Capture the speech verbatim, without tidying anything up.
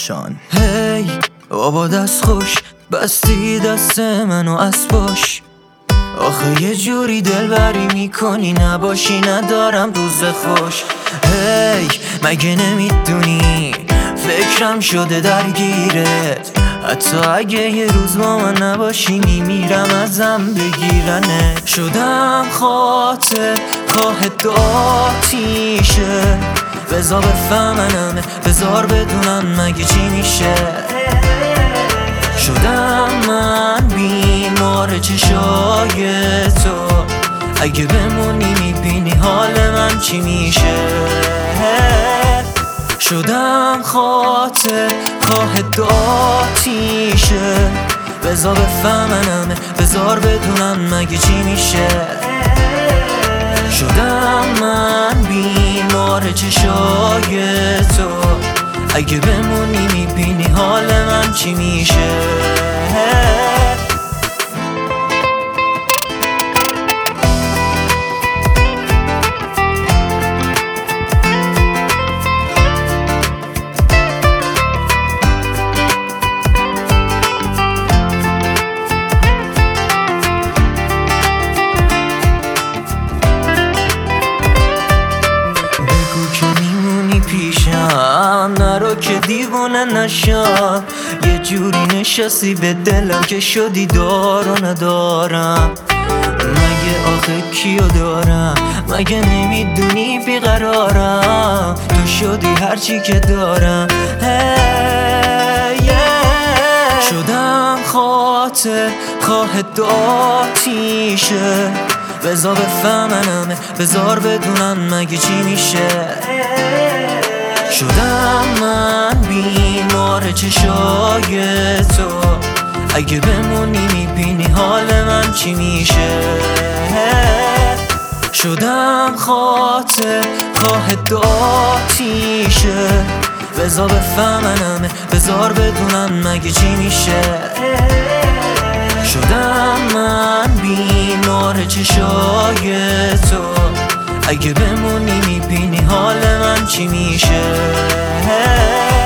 نشان. هی بابا دست خوش بستی دست منو از پاش، آخه یه جوری دلبری میکنی نباشی ندارم روز خوش. هی مگه نمیدونی فکرم شده درگیرت، حتی اگه یه روز با من نباشی میمیرم ازم بگیرنه. شدم خاطر خواه داتیشه، بذار بفهمنمه بذار بدونم مگه چی میشه. شدم من بیمار چشای تو، اگه بمونی میبینی حال من چی میشه. شدم خاطر خواه داتیشه، بذار بفهمنمه بذار بدونم مگه چی میشه. شدم من بیمار چشای تو، اگه بمونی میبینی حال من چی میشه. نرو که دیوانه نشم، یه جوری نشستی به دلم که شدی دار و ندارم. مگه آخه کیو دارم، مگه نمیدونی بیقرارم، تو شدی هرچی که دارم. hey, yeah. شدم خاطر خواه داتیشه، بذار بفهمنمه بذار بدونم مگه چی میشه. شدم من بیمار چشای تو، اگه بمونی میبینی حال من چی میشه. شدم خاطر خواه داتیشه، بذار بفهمنمه بذار بدونم مگه چی میشه. شدم من بیمار چشای تو، اگه بمونی میبینی حال من چی میشه.